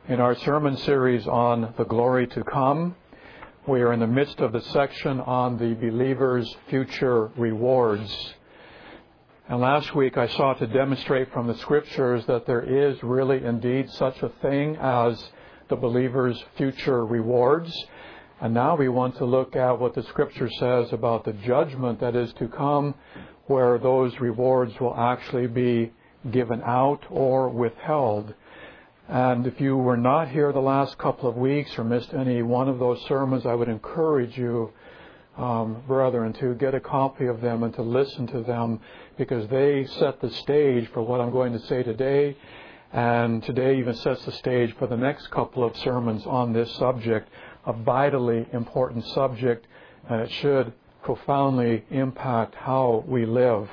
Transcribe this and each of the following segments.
In our sermon series on the glory to come, we are in the midst of the section on the believer's future rewards. And last week I sought to demonstrate from the Scriptures that there is really indeed such a thing as the believer's future rewards. And now we want to look at what the Scripture says about the judgment that is to come, where those rewards will actually be given out or withheld. And if you were not here the last couple of weeks or missed any one of those sermons, I would encourage you, brethren, to get a copy of them and to listen to them, because they set the stage for what I'm going to say today. And today even sets the stage for the next couple of sermons on this subject, a vitally important subject, and it should profoundly impact how we live.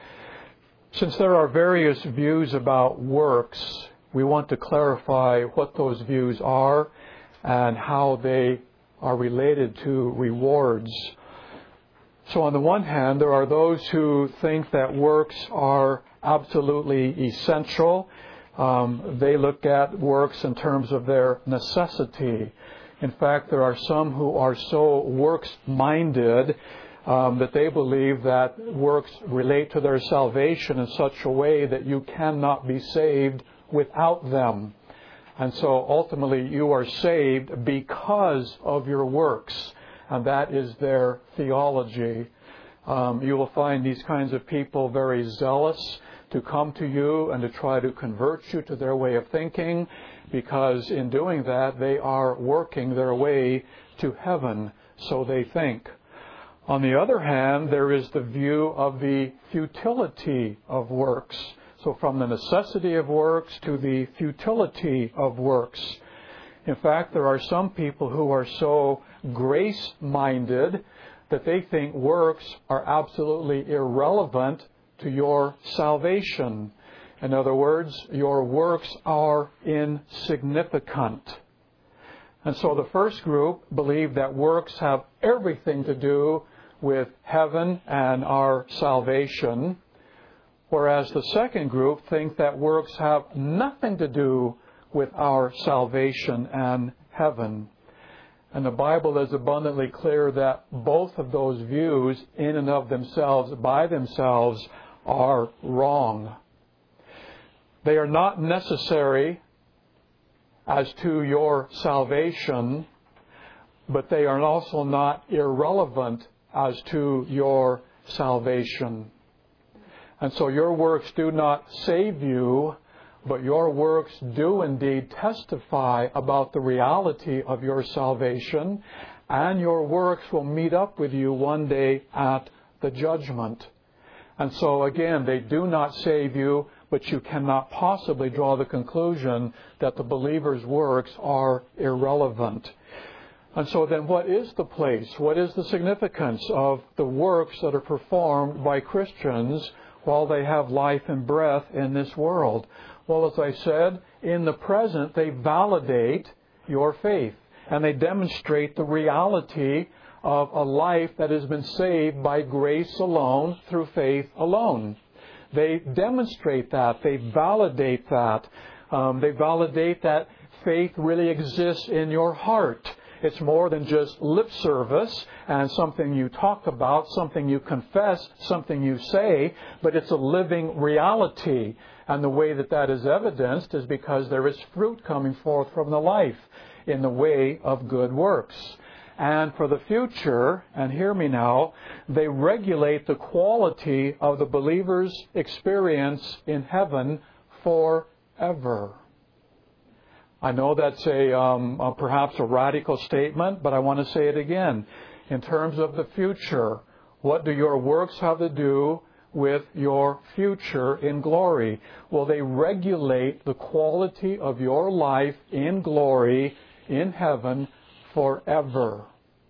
Since there are various views about works, we want to clarify what those views are and how they are related to rewards. So on the one hand, there are those who think that works are absolutely essential. They look at works in terms of their necessity. In fact, there are some who are so works-minded that they believe that works relate to their salvation in such a way that you cannot be saved without them. And so ultimately you are saved because of your works. And that is their theology. You will find these kinds of people very zealous to come to you and to try to convert you to their way of thinking, because in doing that they are working their way to heaven, so they think. On the other hand, there is the view of the futility of works. So from the necessity of works to the futility of works. In fact, there are some people who are so grace-minded that they think works are absolutely irrelevant to your salvation. In other words, your works are insignificant. And so the first group believe that works have everything to do with heaven and our salvation, whereas the second group think that works have nothing to do with our salvation and heaven. And the Bible is abundantly clear that both of those views, in and of themselves, by themselves, are wrong. They are not necessary as to your salvation, but they are also not irrelevant as to your salvation. And so your works do not save you, but your works do indeed testify about the reality of your salvation, and your works will meet up with you one day at the judgment. And so again, they do not save you, but you cannot possibly draw the conclusion that the believer's works are irrelevant. And so then what is the place, what is the significance of the works that are performed by Christians while they have life and breath in this world? Well, as I said, in the present they validate your faith, and they demonstrate the reality of a life that has been saved by grace alone, through faith alone. They demonstrate that, they validate that. They validate that faith really exists in your heart. It's more than just lip service and something you talk about, something you confess, something you say, but it's a living reality. And the way that that is evidenced is because there is fruit coming forth from the life in the way of good works. And for the future, and hear me now, they regulate the quality of the believer's experience in heaven forever. I know that's perhaps a radical statement, but I want to say it again. In terms of the future, what do your works have to do with your future in glory? Well, they regulate the quality of your life in glory in heaven forever.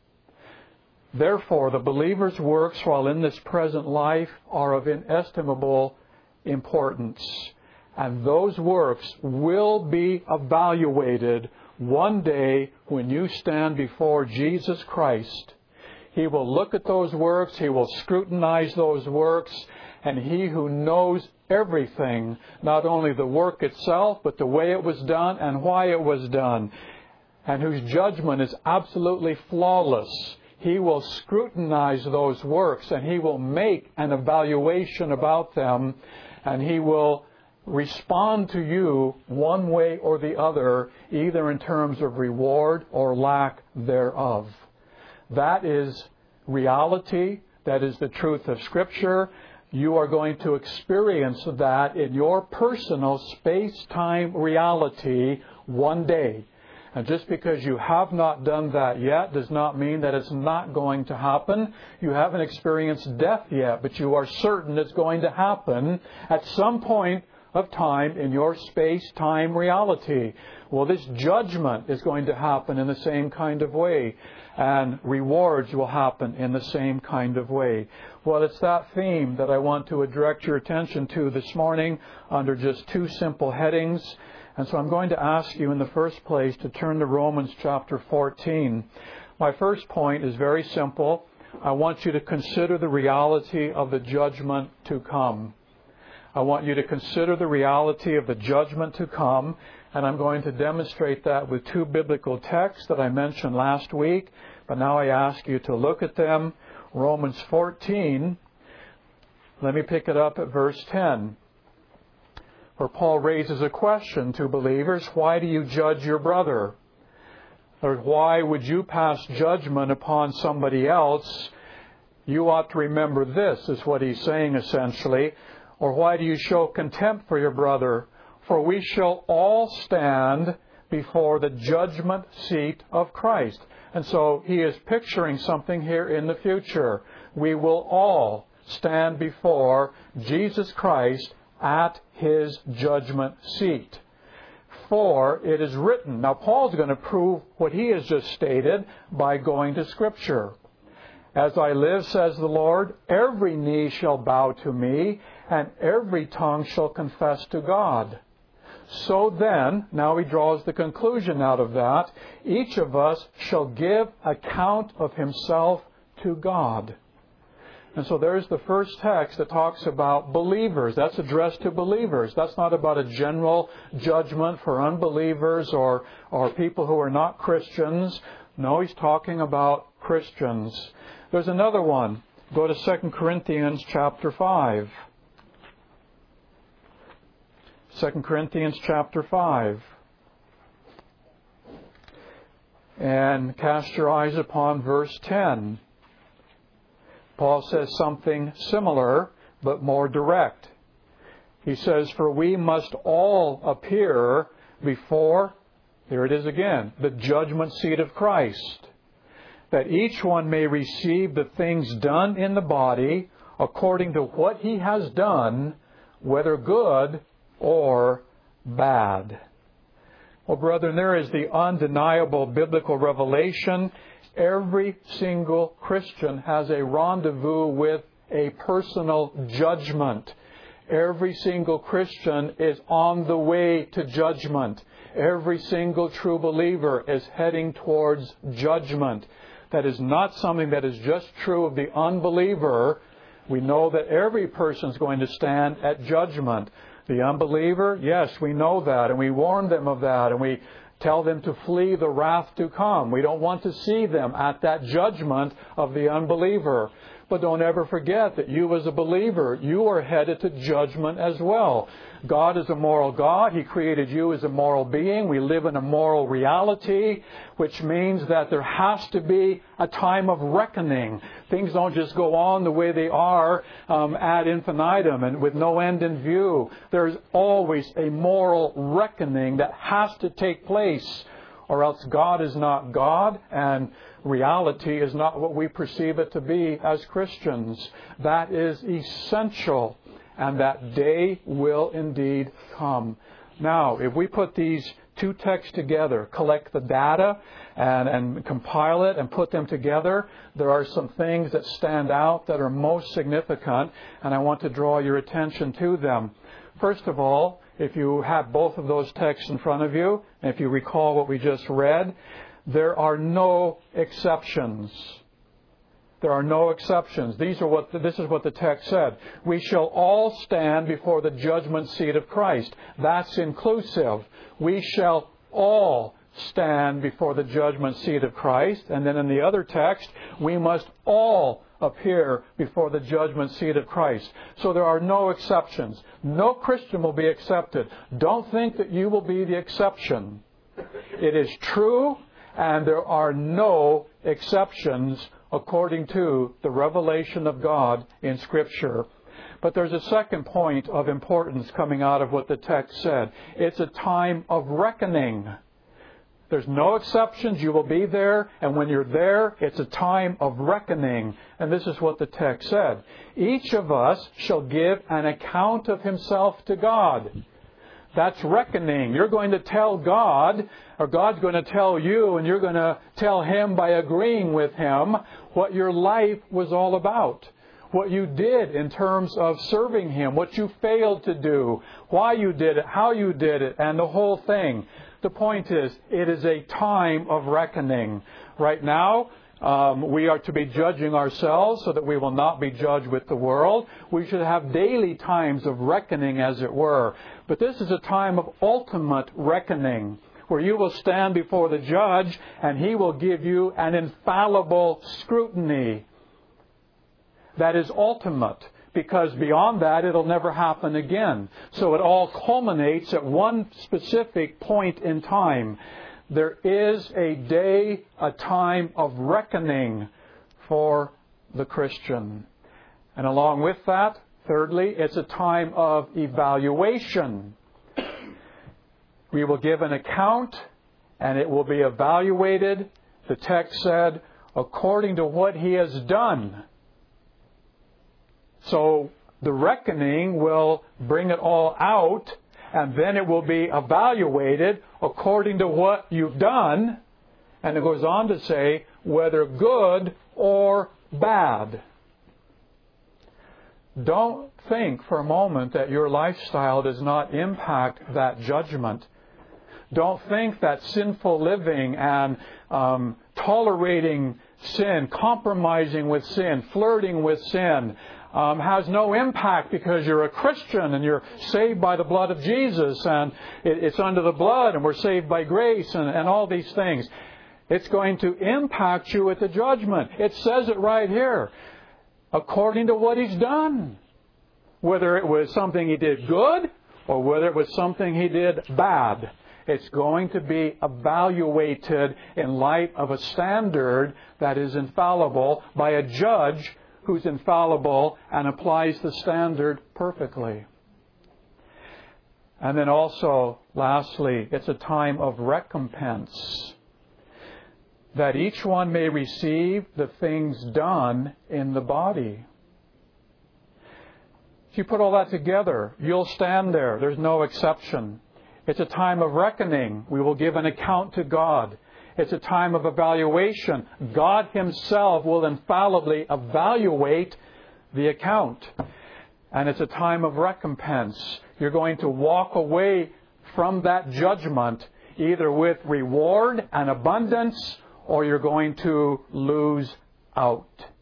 Therefore, the believer's works while in this present life are of inestimable importance. And those works will be evaluated one day when you stand before Jesus Christ. He will look at those works, He will scrutinize those works, and He who knows everything, not only the work itself, but the way it was done and why it was done, and whose judgment is absolutely flawless. He will scrutinize those works, and He will make an evaluation about them, and He will respond to you one way or the other, either in terms of reward or lack thereof. That is reality. That is the truth of Scripture. You are going to experience that in your personal space-time reality one day. And just because you have not done that yet does not mean that it's not going to happen. You haven't experienced death yet, but you are certain it's going to happen at some point of time in your space-time reality. Well, this judgment is going to happen in the same kind of way, and rewards will happen in the same kind of way. Well, it's that theme that I want to direct your attention to this morning under just two simple headings. And so I'm going to ask you in the first place to turn to Romans chapter 14. My first point is very simple. I want you to consider the reality of the judgment to come. I want you to consider the reality of the judgment to come, and I'm going to demonstrate that with two biblical texts that I mentioned last week, but now I ask you to look at them. Romans 14, let me pick it up at verse 10, where Paul raises a question to believers. Why do you judge your brother? Or why would you pass judgment upon somebody else? You ought to remember this, is what he's saying essentially. Or why do you show contempt for your brother? For we shall all stand before the judgment seat of Christ. And so he is picturing something here in the future. We will all stand before Jesus Christ at His judgment seat. For it is written. Now Paul's going to prove what he has just stated by going to Scripture. As I live, says the Lord, every knee shall bow to me, and every tongue shall confess to God. So then, now he draws the conclusion out of that, each of us shall give account of himself to God. And so there's the first text that talks about believers. That's addressed to believers. That's not about a general judgment for unbelievers or people who are not Christians. No, he's talking about Christians. There's another one. Go to 2 Corinthians chapter 5. 2 Corinthians chapter 5. And cast your eyes upon verse 10. Paul says something similar, but more direct. He says, for we must all appear before, here it is again, the judgment seat of Christ, that each one may receive the things done in the body according to what he has done, whether good or bad. Well, brethren, there is the undeniable biblical revelation. Every single Christian has a rendezvous with a personal judgment. Every single Christian is on the way to judgment. Every single true believer is heading towards judgment. That is not something that is just true of the unbeliever. We know that every person is going to stand at judgment. The unbeliever, yes, we know that, and we warn them of that, and we tell them to flee the wrath to come. We don't want to see them at that judgment of the unbeliever. But don't ever forget that you as a believer, you are headed to judgment as well. God is a moral God. He created you as a moral being. We live in a moral reality, which means that there has to be a time of reckoning. Things don't just go on the way they are ad infinitum and with no end in view. There's always a moral reckoning that has to take place, or else God is not God and reality is not what we perceive it to be as Christians. That is essential, and that day will indeed come. Now, if we put these two texts together, collect the data and compile it and put them together, there are some things that stand out that are most significant, and I want to draw your attention to them. First of all, if you have both of those texts in front of you, and if you recall what we just read, there are no exceptions. There are no exceptions. This is what the text said. We shall all stand before the judgment seat of Christ. That's inclusive. We shall all stand before the judgment seat of Christ. And then in the other text, we must all appear before the judgment seat of Christ. So there are no exceptions. No Christian will be accepted. Don't think that you will be the exception. It is true, and there are no exceptions according to the revelation of God in Scripture. But there's a second point of importance coming out of what the text said. It's a time of reckoning. There's no exceptions. You will be there. And when you're there, it's a time of reckoning. And this is what the text said. Each of us shall give an account of himself to God. That's reckoning. You're going to tell God, or God's going to tell you, and you're going to tell Him by agreeing with Him what your life was all about. What you did in terms of serving Him, what you failed to do, why you did it, how you did it, and the whole thing. The point is, it is a time of reckoning. Right now, we are to be judging ourselves so that we will not be judged with the world. We should have daily times of reckoning, as it were. But this is a time of ultimate reckoning, where you will stand before the judge and he will give you an infallible scrutiny. That is ultimate, because beyond that it'll never happen again. So it all culminates at one specific point in time. There is a day, a time of reckoning for the Christian. And along with that, thirdly, it's a time of evaluation. We will give an account, and it will be evaluated, the text said, according to what he has done. So the reckoning will bring it all out, and then it will be evaluated according to what you've done. And it goes on to say, whether good or bad. Don't think for a moment that your lifestyle does not impact that judgment. Don't think that sinful living and tolerating sin, compromising with sin, flirting with sin, has no impact because you're a Christian and you're saved by the blood of Jesus and it's under the blood and we're saved by grace and all these things. It's going to impact you at the judgment. It says it right here. According to what he's done. Whether it was something he did good or whether it was something he did bad. It's going to be evaluated in light of a standard that is infallible by a judge who's infallible and applies the standard perfectly. And then also, lastly, it's a time of recompense. That each one may receive the things done in the body. If you put all that together, you'll stand there. There's no exception. It's a time of reckoning. We will give an account to God. It's a time of evaluation. God Himself will infallibly evaluate the account. And it's a time of recompense. You're going to walk away from that judgment either with reward and abundance, or you're going to lose out.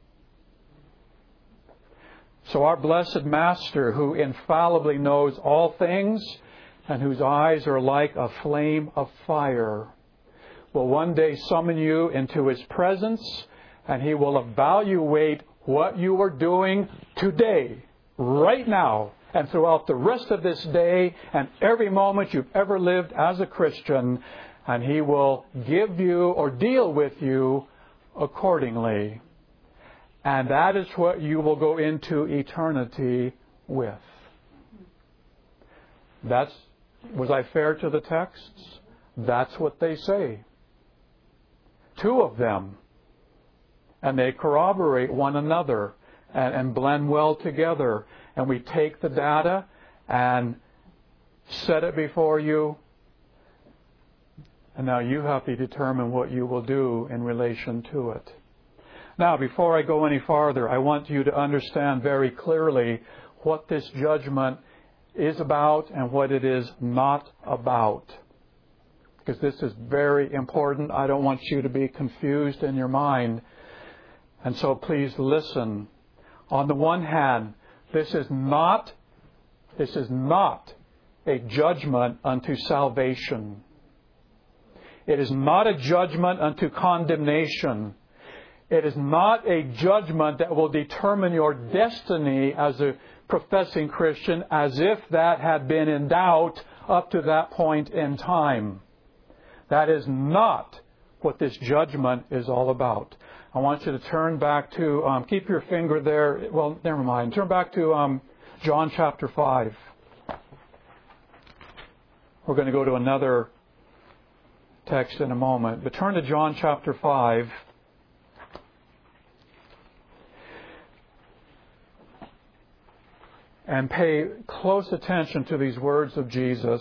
So our blessed Master, who infallibly knows all things and whose eyes are like a flame of fire, will one day summon you into His presence, and He will evaluate what you are doing today, right now, and throughout the rest of this day and every moment you've ever lived as a Christian, and He will give you or deal with you accordingly. And that is what you will go into eternity with. Was I fair to the texts? That's what they say. Two of them. And they corroborate one another and blend well together. And we take the data and set it before you. And now you have to determine what you will do in relation to it. Now, before I go any farther, I want you to understand very clearly what this judgment is about and what it is not about. Because this is very important. I don't want you to be confused in your mind. And so please listen. On the one hand, this is not a judgment unto salvation. It is not a judgment unto condemnation. It is not a judgment that will determine your destiny as a professing Christian, as if that had been in doubt up to that point in time. That is not what this judgment is all about. I want you to turn back to, keep your finger there. Well, never mind. Turn back to John chapter 5. We're going to go to another text in a moment. But turn to John chapter 5. And pay close attention to these words of Jesus.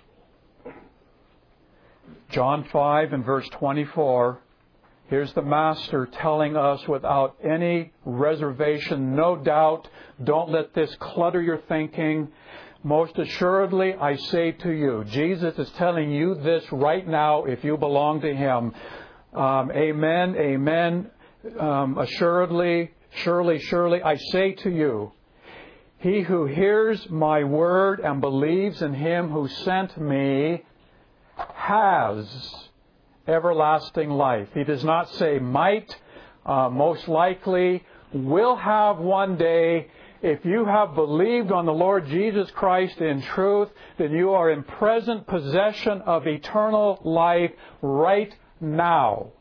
John 5 and verse 24. Here's the Master telling us without any reservation, no doubt. Don't let this clutter your thinking. Most assuredly, I say to you. Jesus is telling you this right now if you belong to Him. Amen, amen. Assuredly, surely, I say to you. He who hears my word and believes in Him who sent me has everlasting life. He does not say might, most likely, will have one day. If you have believed on the Lord Jesus Christ in truth, then you are in present possession of eternal life right now.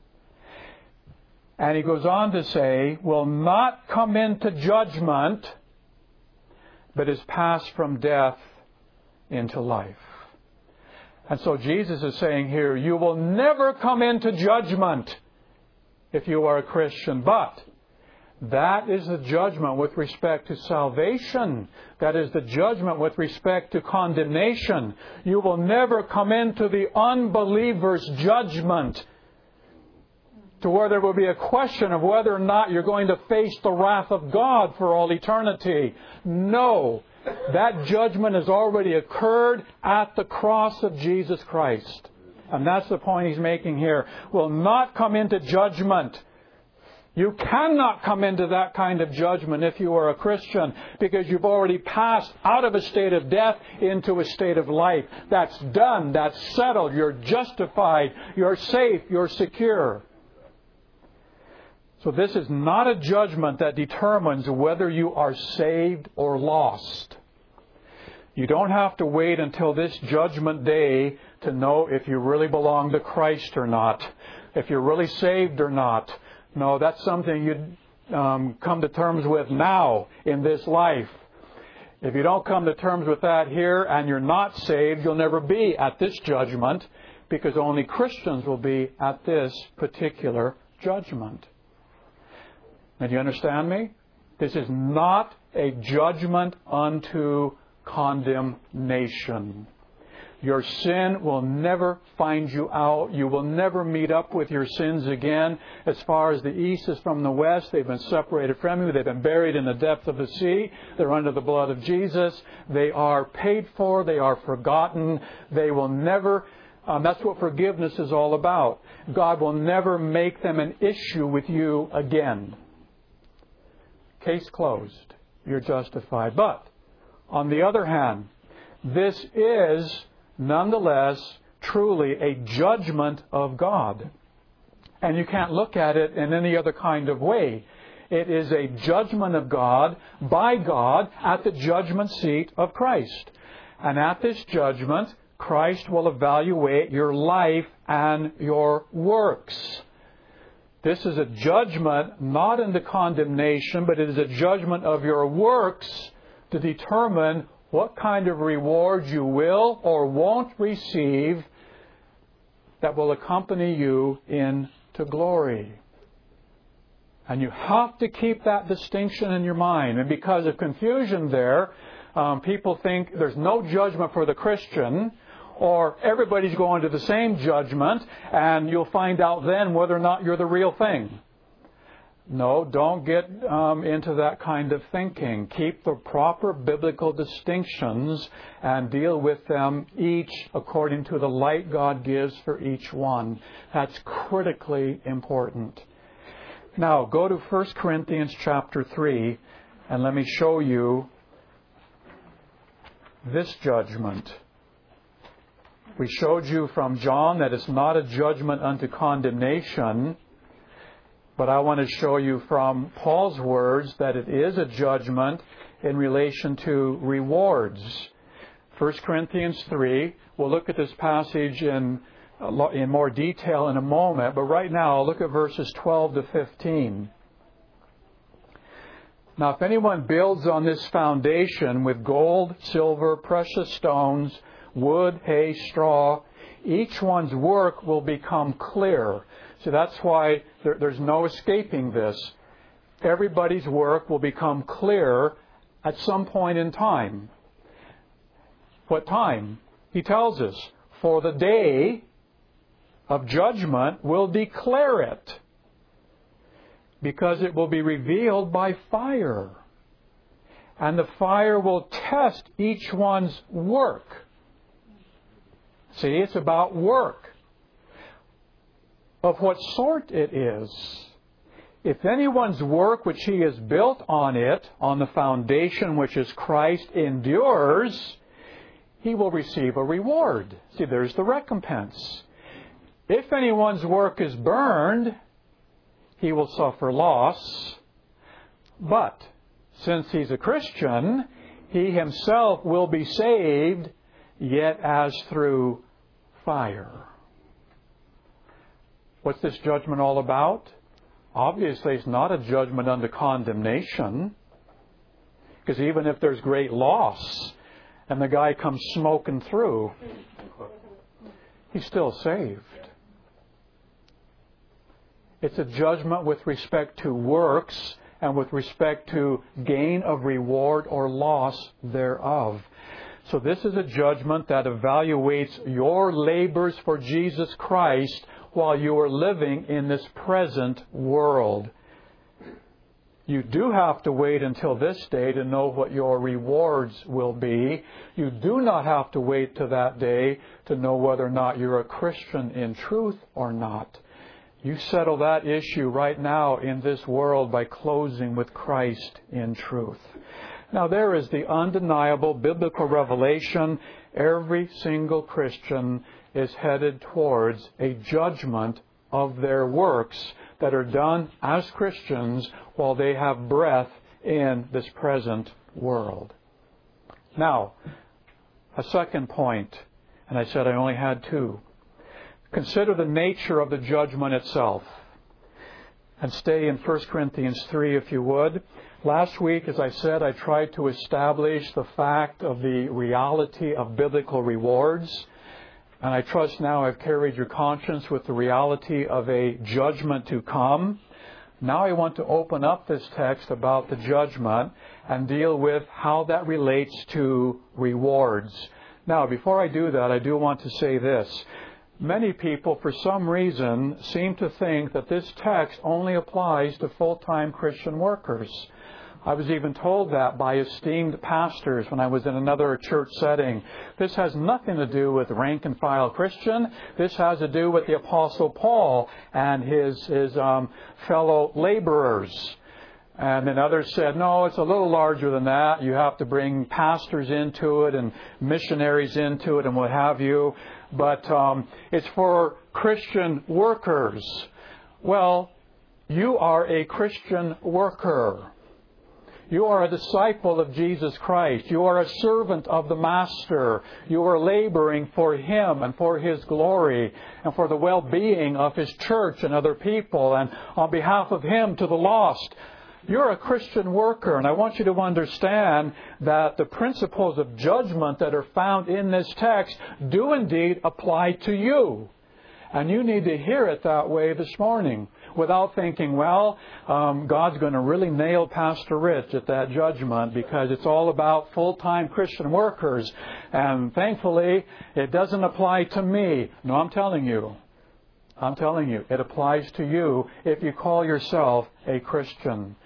And He goes on to say, will not come into judgment, but is passed from death into life. And so Jesus is saying here, you will never come into judgment if you are a Christian. But that is the judgment with respect to salvation. That is the judgment with respect to condemnation. You will never come into the unbeliever's judgment, to where there will be a question of whether or not you're going to face the wrath of God for all eternity. No. That judgment has already occurred at the cross of Jesus Christ. And that's the point He's making here. Will not come into judgment. You cannot come into that kind of judgment if you are a Christian, because you've already passed out of a state of death into a state of life. That's done. That's settled. You're justified. You're safe. You're secure. So this is not a judgment that determines whether you are saved or lost. You don't have to wait until this judgment day to know if you really belong to Christ or not, if you're really saved or not. No, that's something you'd come to terms with now in this life. If you don't come to terms with that here and you're not saved, you'll never be at this judgment, because only Christians will be at this particular judgment. Now, do you understand me? This is not a judgment unto condemnation. Your sin will never find you out. You will never meet up with your sins again. As far as the east is from the west, they've been separated from you. They've been buried in the depth of the sea. They're under the blood of Jesus. They are paid for. They are forgotten. They will never... that's what forgiveness is all about. God will never make them an issue with you again. Case closed. You're justified. But, on the other hand, this is nonetheless truly a judgment of God. And you can't look at it in any other kind of way. It is a judgment of God, by God, at the judgment seat of Christ. And at this judgment, Christ will evaluate your life and your works. This is a judgment not into condemnation, but it is a judgment of your works to determine what kind of reward you will or won't receive that will accompany you into glory. And you have to keep that distinction in your mind. And because of confusion there, people think there's no judgment for the Christian, or everybody's going to the same judgment, and you'll find out then whether or not you're the real thing. No, don't get into that kind of thinking. Keep the proper biblical distinctions and deal with them each according to the light God gives for each one. That's critically important. Now, go to 1 Corinthians chapter 3, and let me show you this judgment. We showed you from John that it's not a judgment unto condemnation, but I want to show you from Paul's words that it is a judgment in relation to rewards. 1 Corinthians 3, we'll look at this passage in more detail in a moment, but right now I'll look at verses 12 to 15. Now, if anyone builds on this foundation with gold, silver, precious stones, wood, hay, straw, each one's work will become clear. So that's why there's no escaping this. Everybody's work will become clear at some point in time. What time? He tells us, for the day of judgment will declare it, because it will be revealed by fire. And the fire will test each one's work. See, it's about work. Of what sort it is. If anyone's work which he has built on it, on the foundation which is Christ, endures, he will receive a reward. See, there's the recompense. If anyone's work is burned, he will suffer loss. But since he's a Christian, he himself will be saved, yet as through fire. What's this judgment all about? Obviously, it's not a judgment unto condemnation. Because even if there's great loss and the guy comes smoking through, he's still saved. It's a judgment with respect to works and with respect to gain of reward or loss thereof. So this is a judgment that evaluates your labors for Jesus Christ while you are living in this present world. You do have to wait until this day to know what your rewards will be. You do not have to wait to that day to know whether or not you're a Christian in truth or not. You settle that issue right now in this world by closing with Christ in truth. Now, there is the undeniable biblical revelation. Every single Christian is headed towards a judgment of their works that are done as Christians while they have breath in this present world. Now, a second point, and I said I only had two. Consider the nature of the judgment itself. And stay in 1 Corinthians 3 if you would. Last week, as I said, I tried to establish the fact of the reality of biblical rewards. And I trust now I've carried your conscience with the reality of a judgment to come. Now I want to open up this text about the judgment and deal with how that relates to rewards. Now, before I do that, I do want to say this. Many people, for some reason, seem to think that this text only applies to full-time Christian workers. I was even told that by esteemed pastors when I was in another church setting. This has nothing to do with rank-and-file Christian. This has to do with the Apostle Paul and his fellow laborers. And then others said, no, it's a little larger than that. You have to bring pastors into it and missionaries into it and what have you. But it's for Christian workers. Well, you are a Christian worker. You are a disciple of Jesus Christ. You are a servant of the Master. You are laboring for Him and for His glory and for the well-being of His church and other people and on behalf of Him to the lost. You're a Christian worker, and I want you to understand that the principles of judgment that are found in this text do indeed apply to you. And you need to hear it that way this morning without thinking, well, God's going to really nail Pastor Rich at that judgment because it's all about full-time Christian workers. And thankfully, it doesn't apply to me. No, I'm telling you, it applies to you if you call yourself a Christian.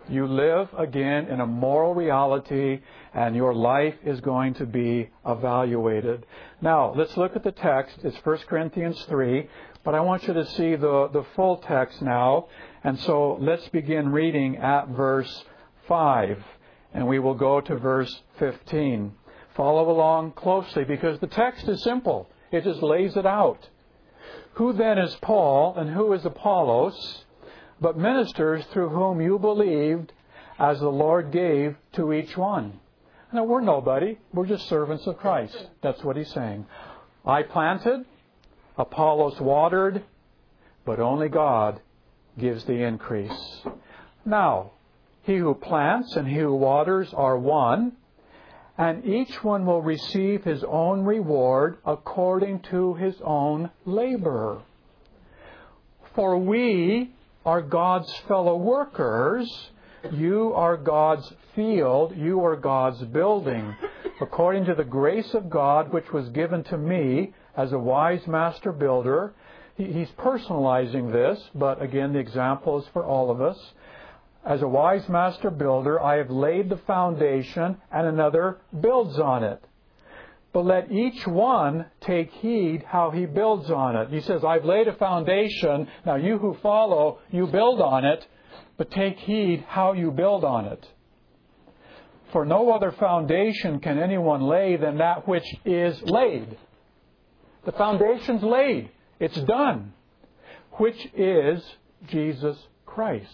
You live again in a moral reality, and your life is going to be evaluated. Now, let's look at the text. It's 1 Corinthians 3, but I want you to see the full text now. And so let's begin reading at verse 5, and we will go to verse 15. Follow along closely, because the text is simple. It just lays it out. Who then is Paul, and who is Apollos, but ministers through whom you believed, as the Lord gave to each one? Now, we're nobody. We're just servants of Christ. That's what he's saying. I planted, Apollos watered, but only God gives the increase. Now, he who plants and he who waters are one, and each one will receive his own reward according to his own labor. For we are God's fellow workers. You are God's field. You are God's building. According to the grace of God which was given to me as a wise master builder. He's personalizing this, but again, the example is for all of us. As a wise master builder, I have laid the foundation, and another builds on it. But let each one take heed how he builds on it. He says, I've laid a foundation. Now you who follow, you build on it, but take heed how you build on it. For no other foundation can anyone lay than that which is laid. The foundation's laid. It's done. Which is Jesus Christ.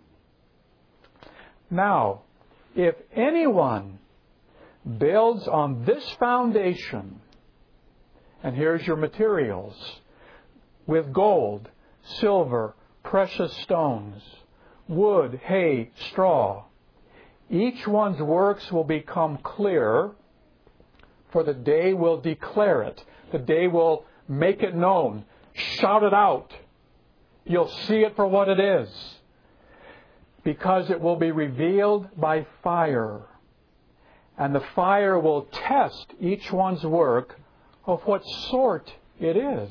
Now, if anyone builds on this foundation, and here's your materials, with gold, silver, precious stones, wood, hay, straw, each one's works will become clear, for the day will declare it. The day will make it known. Shout it out. You'll see it for what it is. Because it will be revealed by fire. And the fire will test each one's work of what sort it is.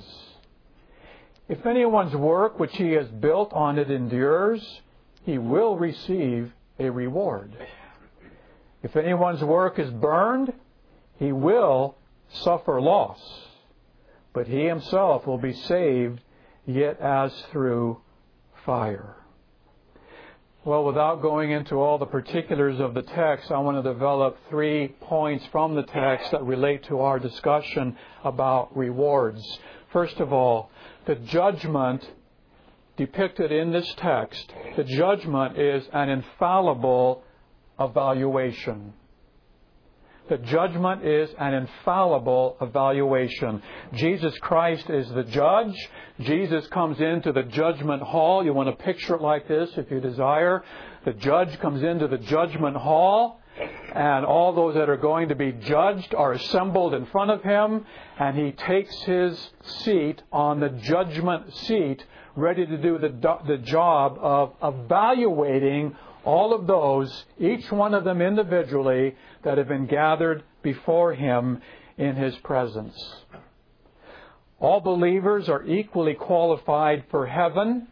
If anyone's work which he has built on it endures, he will receive a reward. If anyone's work is burned, he will suffer loss. But he himself will be saved, yet as through fire. Well, without going into all the particulars of the text, I want to develop 3 points from the text that relate to our discussion about rewards. First of all, the judgment depicted in this text, the judgment is an infallible evaluation. The judgment is an infallible evaluation. Jesus Christ is the judge. Jesus comes into the judgment hall. You want to picture it like this if you desire. The judge comes into the judgment hall, and all those that are going to be judged are assembled in front of him, and he takes his seat on the judgment seat, ready to do the job of evaluating all of those, each one of them individually, that have been gathered before him in his presence. All believers are equally qualified for heaven.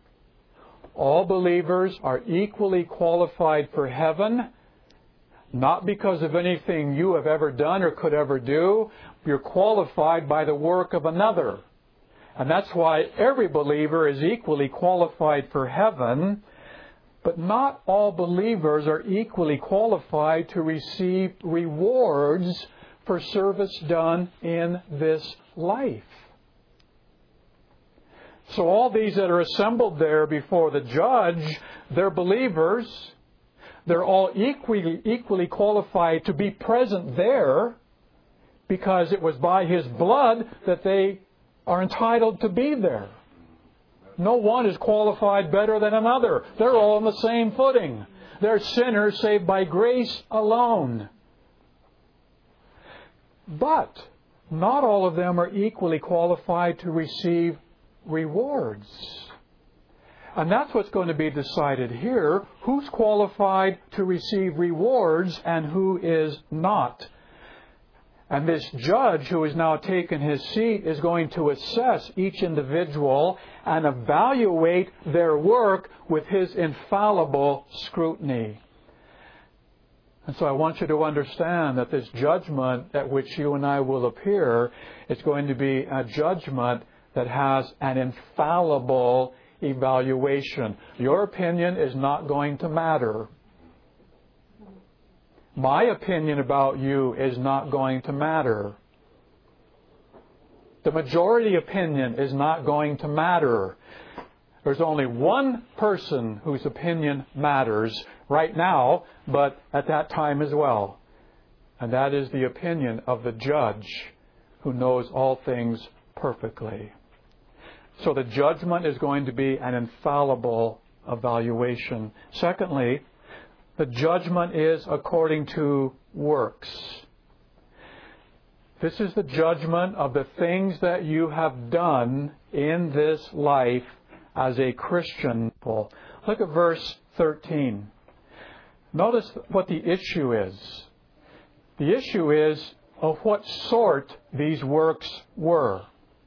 All believers are equally qualified for heaven, not because of anything you have ever done or could ever do. You're qualified by the work of another. And that's why every believer is equally qualified for heaven. But not all believers are equally qualified to receive rewards for service done in this life. So all these that are assembled there before the judge, they're believers. They're all equally qualified to be present there because it was by His blood that they are entitled to be there. No one is qualified better than another. They're all on the same footing. They're sinners saved by grace alone. But not all of them are equally qualified to receive rewards. And that's what's going to be decided here. Who's qualified to receive rewards and who is not? And this judge who has now taken his seat is going to assess each individual and evaluate their work with his infallible scrutiny. And so I want you to understand that this judgment at which you and I will appear is going to be a judgment that has an infallible evaluation. Your opinion is not going to matter. My opinion about you is not going to matter. The majority opinion is not going to matter. There's only one person whose opinion matters right now, but at that time as well. And that is the opinion of the judge who knows all things perfectly. So the judgment is going to be an infallible evaluation. Secondly, the judgment is according to works. This is the judgment of the things that you have done in this life as a Christian. Look at verse 13. Notice what the issue is. The issue is of what sort these works were.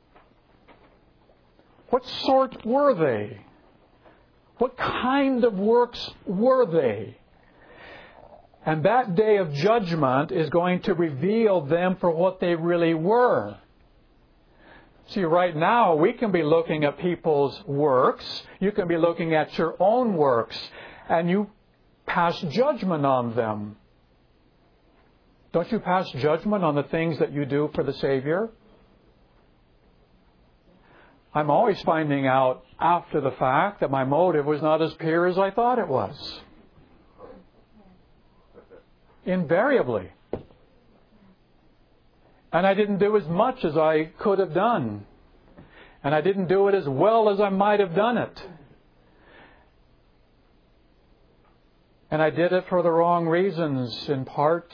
What sort were they? What kind of works were they? And that day of judgment is going to reveal them for what they really were. See, right now we can be looking at people's works. You can be looking at your own works, and you pass judgment on them. Don't you pass judgment on the things that you do for the Savior? I'm always finding out after the fact that my motive was not as pure as I thought it was. Invariably. And I didn't do as much as I could have done. And I didn't do it as well as I might have done it. And I did it for the wrong reasons, in part.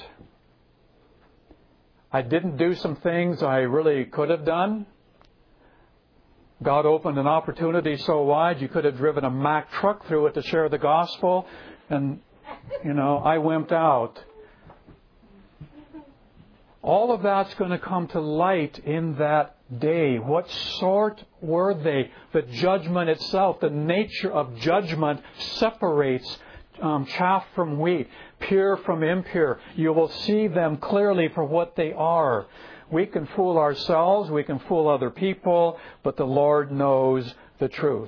I didn't do some things I really could have done. God opened an opportunity so wide you could have driven a Mack truck through it to share the gospel. And, I wimped out. All of that's going to come to light in that day. What sort were they? The judgment itself, the nature of judgment separates chaff from wheat, pure from impure. You will see them clearly for what they are. We can fool ourselves, we can fool other people, but the Lord knows the truth.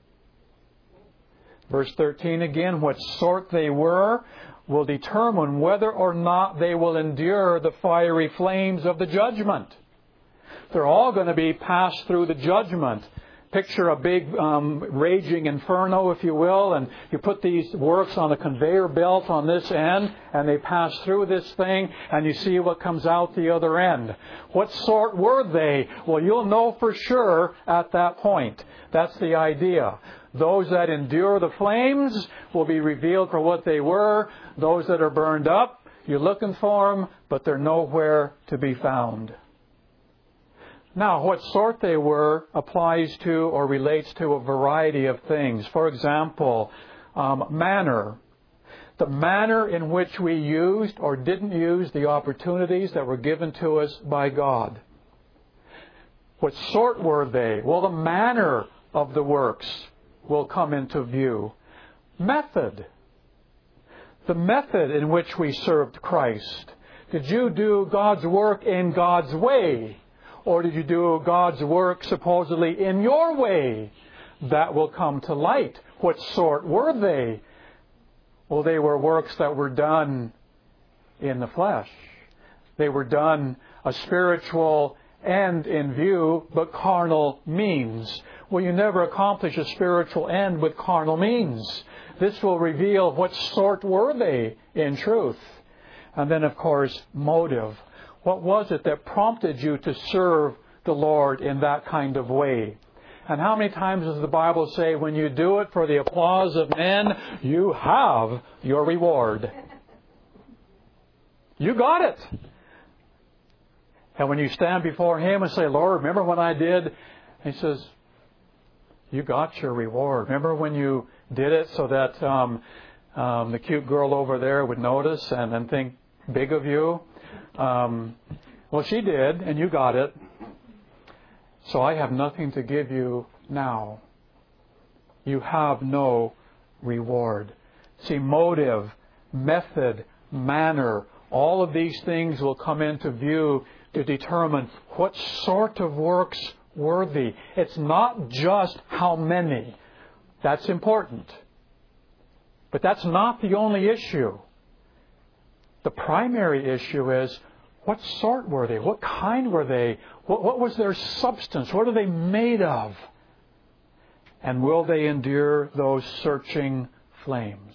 Verse 13 again, what sort they were will determine whether or not they will endure the fiery flames of the judgment. They're all going to be passed through the judgment. Picture a big raging inferno, if you will, and you put these works on a conveyor belt on this end, and they pass through this thing, and you see what comes out the other end. What sort were they? Well, you'll know for sure at that point. That's the idea. Those that endure the flames will be revealed for what they were. Those that are burned up, you're looking for them, but they're nowhere to be found. Now, what sort they were applies to or relates to a variety of things. For example, manner. The manner in which we used or didn't use the opportunities that were given to us by God. What sort were they? Well, the manner of the works will come into view. Method. The method in which we served Christ. Did you do God's work in God's way? Or did you do God's work supposedly in your way? That will come to light. What sort were they? Well, they were works that were done in the flesh. They were done a spiritual end in view, but carnal means. Well, you never accomplish a spiritual end with carnal means. This will reveal what sort were they in truth. And then, of course, motive. What was it that prompted you to serve the Lord in that kind of way? And how many times does the Bible say, when you do it for the applause of men, you have your reward? You got it. And when you stand before Him and say, Lord, remember when I did? He says, you got your reward. Remember when you did it so that the cute girl over there would notice and think big of you? Well, she did, and you got it. So I have nothing to give you now. You have no reward. See, motive, method, manner, all of these things will come into view to determine what sort of works worthy. It's not just how many. That's important. But that's not the only issue. The primary issue is, what sort were they? What kind were they? What was their substance? What are they made of? And will they endure those searching flames?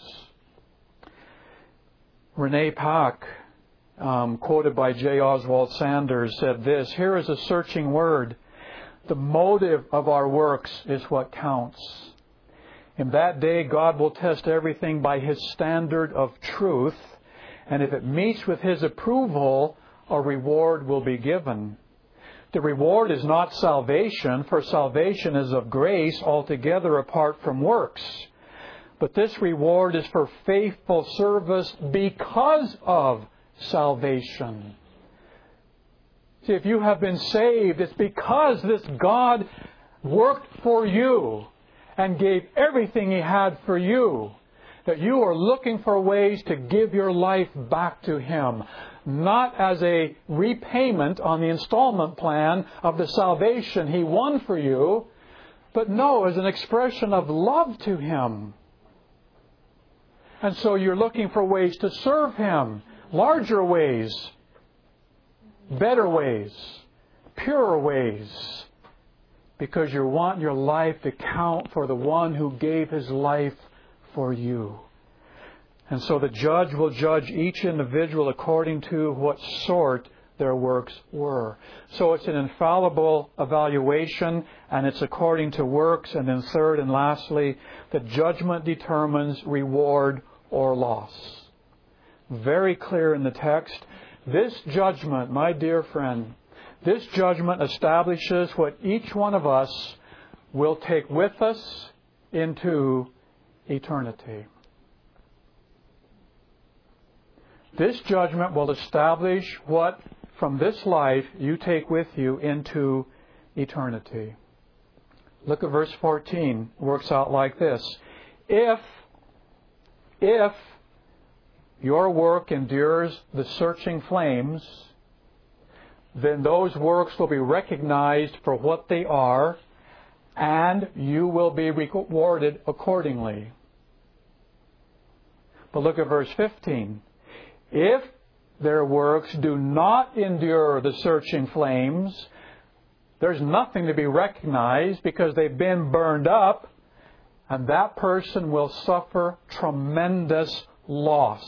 Rene Pack, quoted by J. Oswald Sanders, said this: "Here is a searching word. The motive of our works is what counts. In that day, God will test everything by His standard of truth, and if it meets with His approval, a reward will be given. The reward is not salvation, for salvation is of grace altogether apart from works. But this reward is for faithful service because of salvation." See, if you have been saved, it's because this God worked for you and gave everything He had for you, that you are looking for ways to give your life back to Him. Not as a repayment on the installment plan of the salvation He won for you, but no, as an expression of love to Him. And so you're looking for ways to serve Him, larger ways, better ways, purer ways, because you want your life to count for the one who gave His life for you. And so the judge will judge each individual according to what sort their works were. So it's an infallible evaluation, and it's according to works. And then third and lastly, the judgment determines reward or loss. Very clear in the text. This judgment, my dear friend, this judgment establishes what each one of us will take with us into eternity. This judgment will establish what, from this life, you take with you into eternity. Look at verse 14. It works out like this. If your work endures the searching flames, then those works will be recognized for what they are, and you will be rewarded accordingly. But look at verse 15. If their works do not endure the searching flames, there's nothing to be recognized because they've been burned up, and that person will suffer tremendous loss.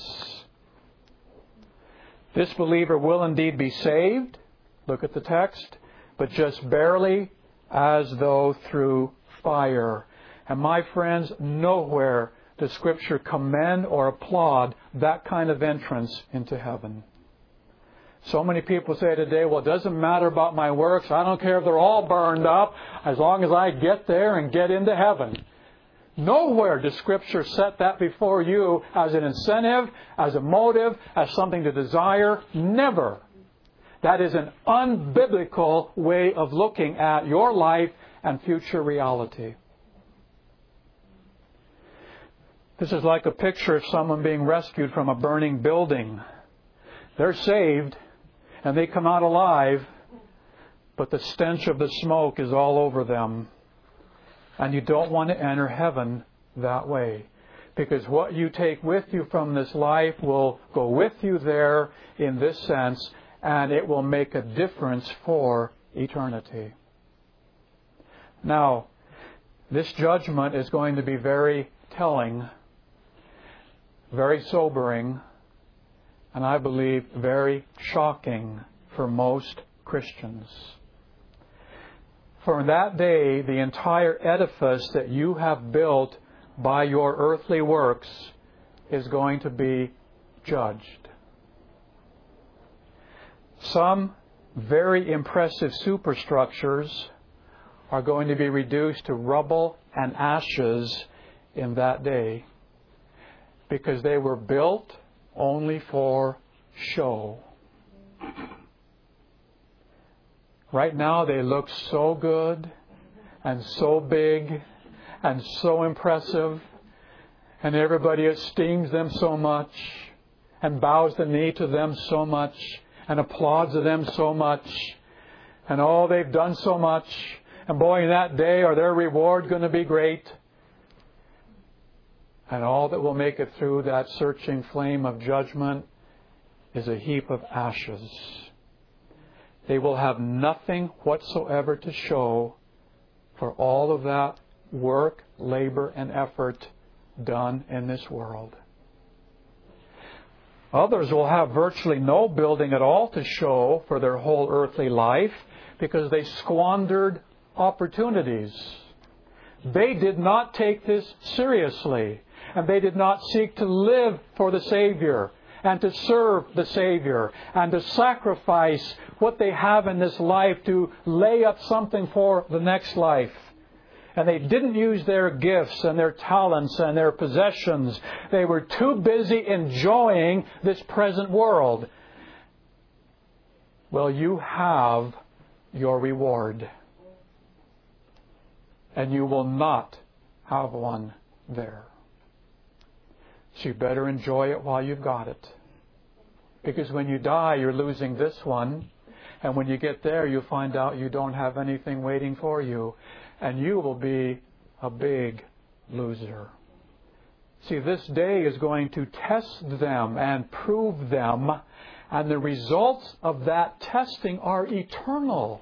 This believer will indeed be saved, look at the text, but just barely, as though through fire. And my friends, nowhere does Scripture commend or applaud that kind of entrance into heaven. So many people say today, well, it doesn't matter about my works. I don't care if they're all burned up, as long as I get there and get into heaven. Nowhere does Scripture set that before you as an incentive, as a motive, as something to desire. Never. That is an unbiblical way of looking at your life and future reality. This is like a picture of someone being rescued from a burning building. They're saved, and they come out alive, but the stench of the smoke is all over them. And you don't want to enter heaven that way. Because what you take with you from this life will go with you there in this sense, and it will make a difference for eternity. Now, this judgment is going to be very telling, very sobering, and I believe very shocking for most Christians. For in that day, the entire edifice that you have built by your earthly works is going to be judged. Some very impressive superstructures are going to be reduced to rubble and ashes in that day, because they were built only for show. Right now they look so good and so big and so impressive, and everybody esteems them so much and bows the knee to them so much and applauds to them so much, and oh, they've done so much, and boy, in that day are their reward going to be great. And all that will make it through that searching flame of judgment is a heap of ashes. They will have nothing whatsoever to show for all of that work, labor, and effort done in this world. Others will have virtually no building at all to show for their whole earthly life because they squandered opportunities. They did not take this seriously, and they did not seek to live for the Savior and to serve the Savior and to sacrifice what they have in this life to lay up something for the next life. And they didn't use their gifts and their talents and their possessions. They were too busy enjoying this present world. Well, you have your reward. And you will not have one there. So you better enjoy it while you've got it. Because when you die, you're losing this one. And when you get there, you find out you don't have anything waiting for you. And you will be a big loser. See, this day is going to test them and prove them. And the results of that testing are eternal.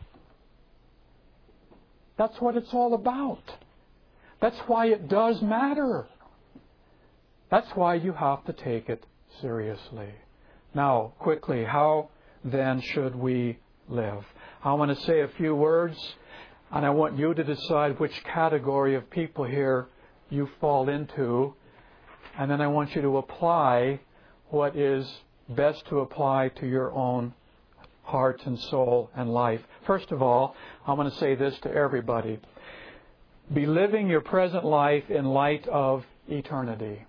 That's what it's all about. That's why it does matter. That's why you have to take it seriously. Now, quickly, how then should we live? I want to say a few words, and I want you to decide which category of people here you fall into, and then I want you to apply what is best to apply to your own heart and soul and life. First of all, I want to say this to everybody. Be living your present life in light of eternity.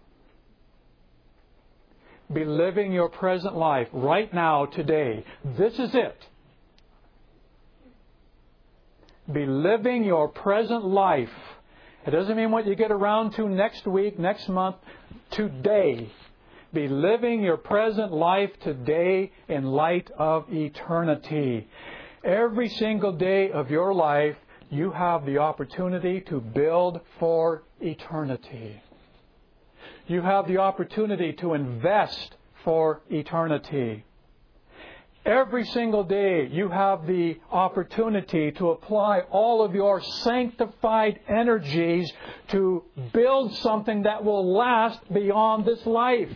Be living your present life right now, today. This is it. Be living your present life. It doesn't mean what you get around to next week, next month. Today. Be living your present life today in light of eternity. Every single day of your life, you have the opportunity to build for eternity. You have the opportunity to invest for eternity. Every single day, you have the opportunity to apply all of your sanctified energies to build something that will last beyond this life.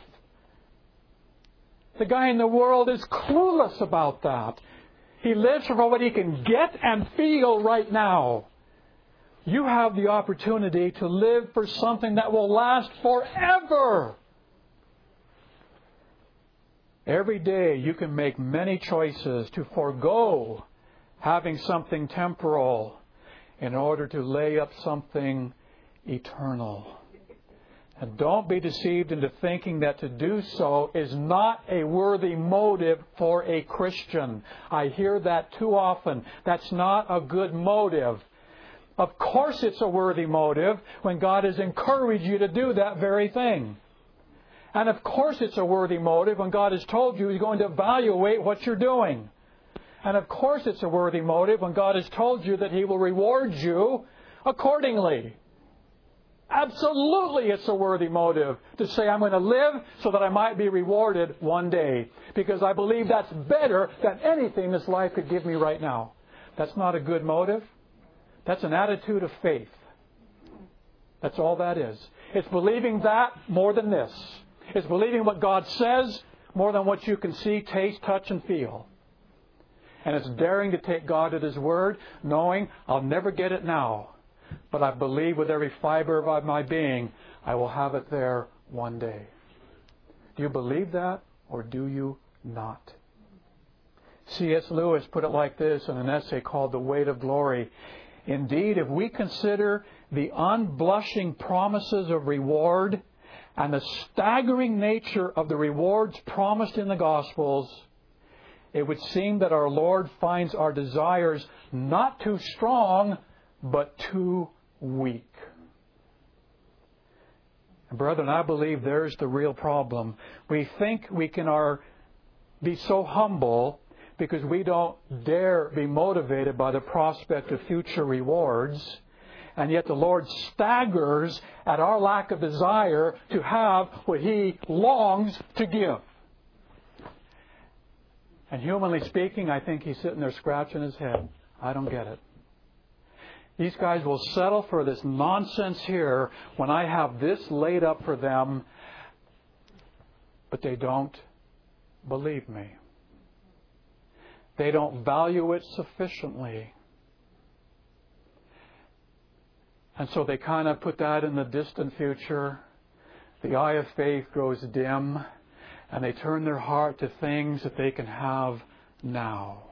The guy in the world is clueless about that. He lives for what he can get and feel right now. You have the opportunity to live for something that will last forever. Every day you can make many choices to forego having something temporal in order to lay up something eternal. And don't be deceived into thinking that to do so is not a worthy motive for a Christian. I hear that too often. That's not a good motive. Of course it's a worthy motive when God has encouraged you to do that very thing. And of course it's a worthy motive when God has told you He's going to evaluate what you're doing. And of course it's a worthy motive when God has told you that He will reward you accordingly. Absolutely it's a worthy motive to say, I'm going to live so that I might be rewarded one day. Because I believe that's better than anything this life could give me right now. That's not a good motive. That's an attitude of faith. That's all that is. It's believing that more than this. It's believing what God says more than what you can see, taste, touch, and feel. And it's daring to take God at His word, knowing I'll never get it now. But I believe with every fiber of my being, I will have it there one day. Do you believe that, or do you not? C.S. Lewis put it like this in an essay called The Weight of Glory. Indeed, if we consider the unblushing promises of reward and the staggering nature of the rewards promised in the Gospels, it would seem that our Lord finds our desires not too strong, but too weak. And brethren, I believe there's the real problem. We think we can be so humble because we don't dare be motivated by the prospect of future rewards. And yet the Lord staggers at our lack of desire to have what He longs to give. And humanly speaking, I think He's sitting there scratching His head. I don't get it. These guys will settle for this nonsense here when I have this laid up for them, but they don't believe me. They don't value it sufficiently. And so they kind of put that in the distant future. The eye of faith grows dim, and they turn their heart to things that they can have now.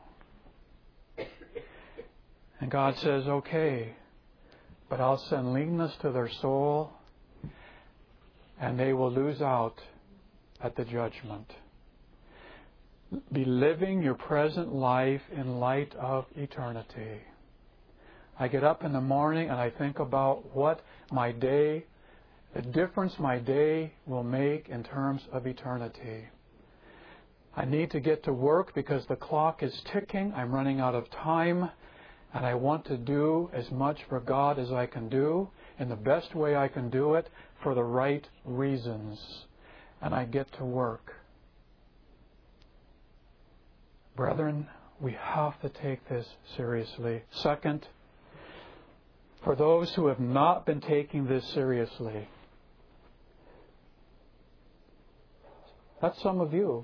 And God says, okay, but I'll send leanness to their soul, and they will lose out at the judgment. Be living your present life in light of eternity. I get up in the morning and I think about what the difference my day will make in terms of eternity. I need to get to work because the clock is ticking. I'm running out of time. And I want to do as much for God as I can do in the best way I can do it for the right reasons. And I get to work. Brethren, we have to take this seriously. Second, for those who have not been taking this seriously, that's some of you.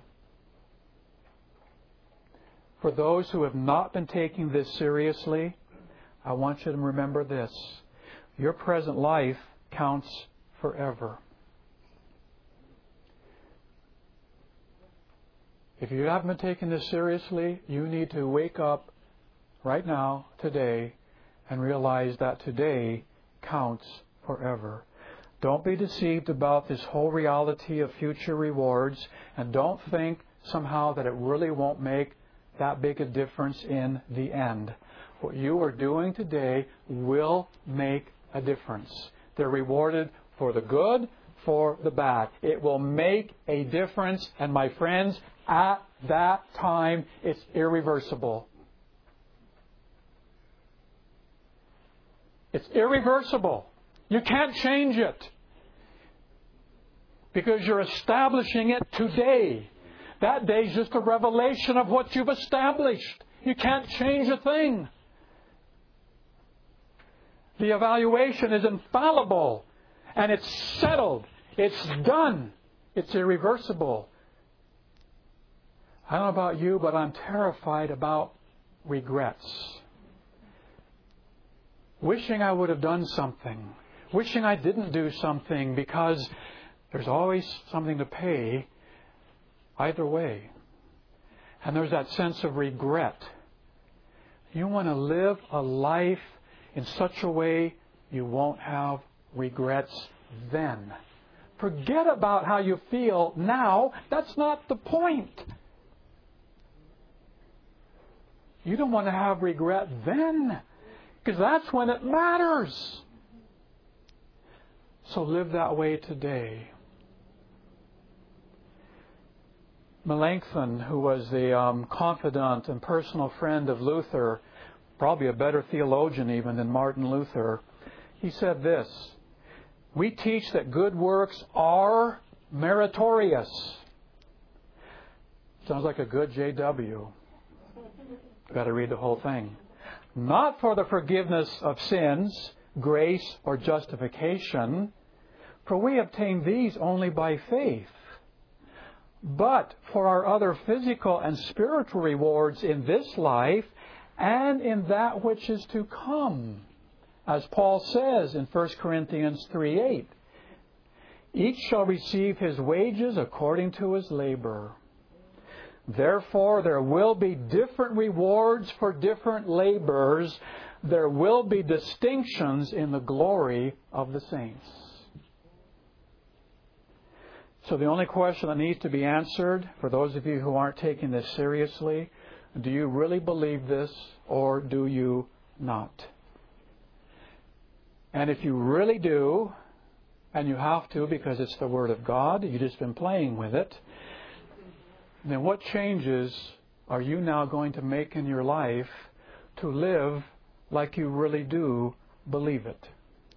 For those who have not been taking this seriously, I want you to remember this. Your present life counts forever. If you haven't been taking this seriously, you need to wake up right now, today, and realize that today counts forever. Don't be deceived about this whole reality of future rewards, and don't think somehow that it really won't make that big a difference in the end. What you are doing today will make a difference. They're rewarded for the good, for the bad. It will make a difference, and my friends, at that time, it's irreversible. It's irreversible. You can't change it because you're establishing it today. That day is just a revelation of what you've established. You can't change a thing. The evaluation is infallible, and it's settled. It's done. It's irreversible. I don't know about you, but I'm terrified about regrets. Wishing I would have done something. Wishing I didn't do something, because there's always something to pay either way. And there's that sense of regret. You want to live a life in such a way you won't have regrets then. Forget about how you feel now. That's not the point. You don't want to have regret then, because that's when it matters. So live that way today. Melanchthon, who was the confidant and personal friend of Luther, probably a better theologian even than Martin Luther, he said this: "We teach that good works are meritorious." Sounds like a good JW. Got to read the whole thing. "Not for the forgiveness of sins, grace, or justification, for we obtain these only by faith, but for our other physical and spiritual rewards in this life and in that which is to come." As Paul says in 1 Corinthians 3:8, "Each shall receive his wages according to his labor." Therefore, there will be different rewards for different labors. There will be distinctions in the glory of the saints. So the only question that needs to be answered, for those of you who aren't taking this seriously, do you really believe this or do you not? And if you really do, and you have to because it's the Word of God, you've just been playing with it, then what changes are you now going to make in your life to live like you really do believe it?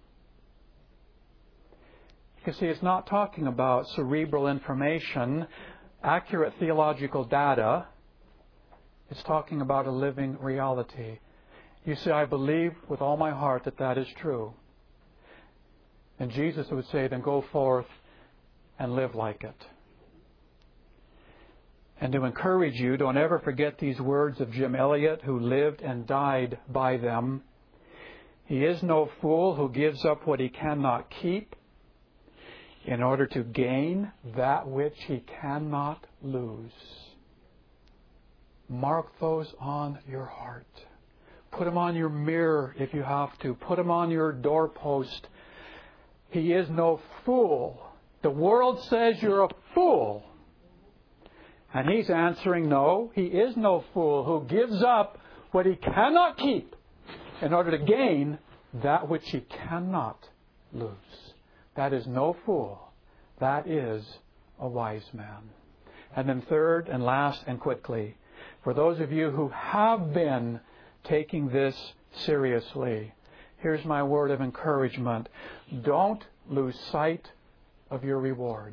You see, it's not talking about cerebral information, accurate theological data. It's talking about a living reality. You say, I believe with all my heart that that is true. And Jesus would say, then go forth and live like it. And to encourage you, don't ever forget these words of Jim Elliot, who lived and died by them. He is no fool who gives up what he cannot keep in order to gain that which he cannot lose. Mark those on your heart. Put them on your mirror if you have to. Put them on your doorpost. He is no fool. The world says you're a fool. And he's answering, no, he is no fool who gives up what he cannot keep in order to gain that which he cannot lose. That is no fool. That is a wise man. And then third and last and quickly, for those of you who have been taking this seriously, here's my word of encouragement. Don't lose sight of your reward.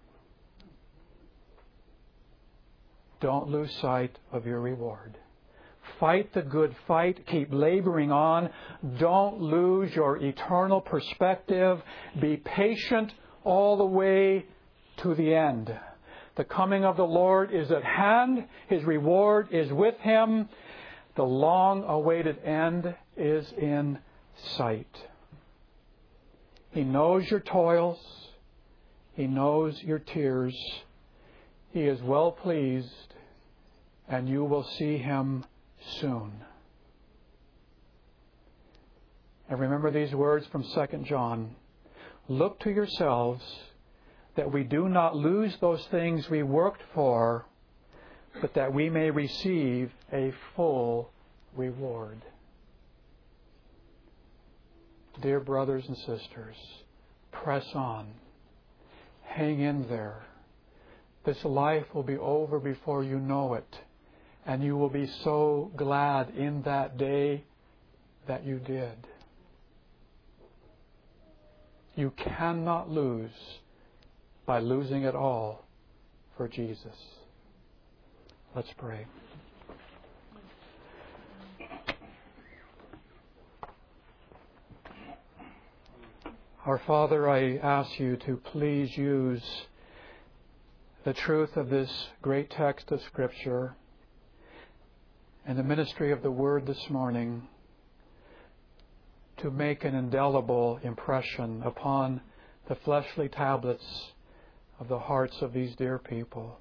Don't lose sight of your reward. Fight the good fight. Keep laboring on. Don't lose your eternal perspective. Be patient all the way to the end. The coming of the Lord is at hand. His reward is with Him. The long-awaited end is in sight. He knows your toils. He knows your tears. He is well pleased, and you will see Him soon. And remember these words from 2 John. Look to yourselves that we do not lose those things we worked for, but that we may receive a full reward. Dear brothers and sisters, press on. Hang in there. This life will be over before you know it. And you will be so glad in that day that you did. You cannot lose by losing it all for Jesus. Let's pray. Our Father, I ask you to please use the truth of this great text of Scripture and the ministry of the Word this morning to make an indelible impression upon the fleshly tablets of the hearts of these dear people.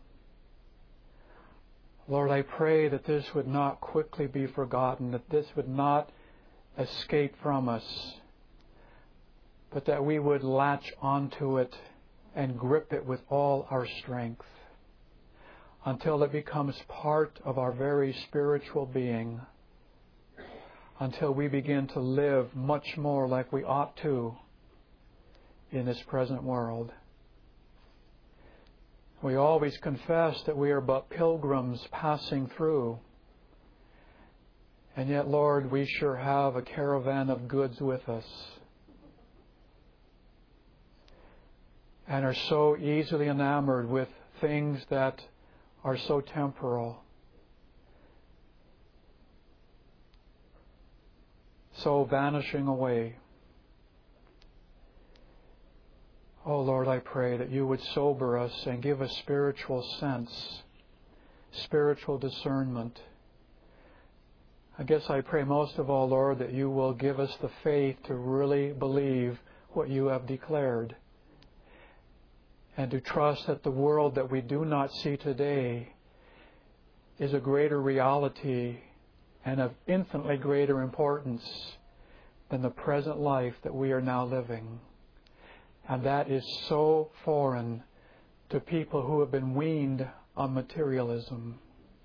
Lord, I pray that this would not quickly be forgotten, that this would not escape from us, but that we would latch onto it and grip it with all our strength until it becomes part of our very spiritual being, until we begin to live much more like we ought to in this present world. We always confess that we are but pilgrims passing through. And yet, Lord, we sure have a caravan of goods with us. And are so easily enamored with things that are so temporal. So vanishing away. Oh Lord, I pray that you would sober us and give us spiritual sense, spiritual discernment. I guess I pray most of all, Lord, that you will give us the faith to really believe what you have declared, and to trust that the world that we do not see today is a greater reality and of infinitely greater importance than the present life that we are now living. And that is so foreign to people who have been weaned on materialism.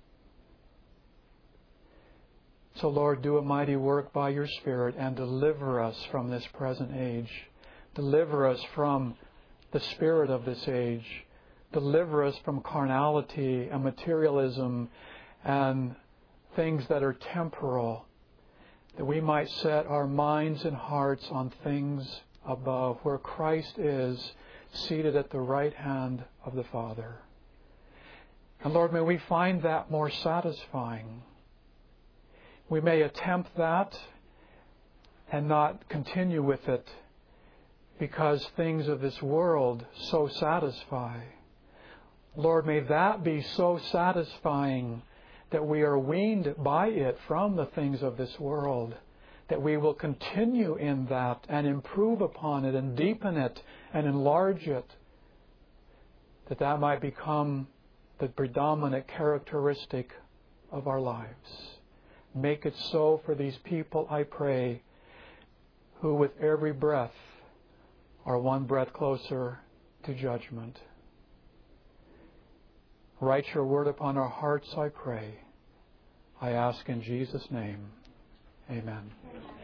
So, Lord, do a mighty work by your Spirit and deliver us from this present age. Deliver us from the spirit of this age. Deliver us from carnality and materialism and things that are temporal, that we might set our minds and hearts on things above, where Christ is seated at the right hand of the Father. And Lord, may we find that more satisfying. We may attempt that and not continue with it because things of this world so satisfy. Lord, may that be so satisfying that we are weaned by it from the things of this world, that we will continue in that and improve upon it and deepen it and enlarge it, that might become the predominant characteristic of our lives. Make it so for these people, I pray, who with every breath are one breath closer to judgment. Write your word upon our hearts, I pray. I ask in Jesus' name. Amen.